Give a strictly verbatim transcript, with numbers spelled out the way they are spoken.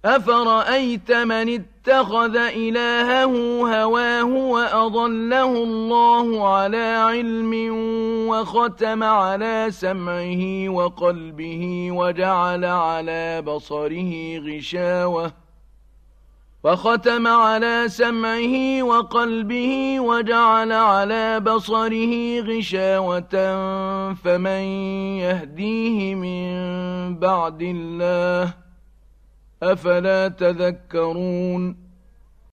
أفرأيت من اتخذ إلهه هواه وأضله الله على علم وختم على سمعه وقلبه وجعل على بصره غشاوة وختم على سمعه وقلبه وجعل على بصره غشاوة فمن يهديه من بعد الله أفلا تذكرون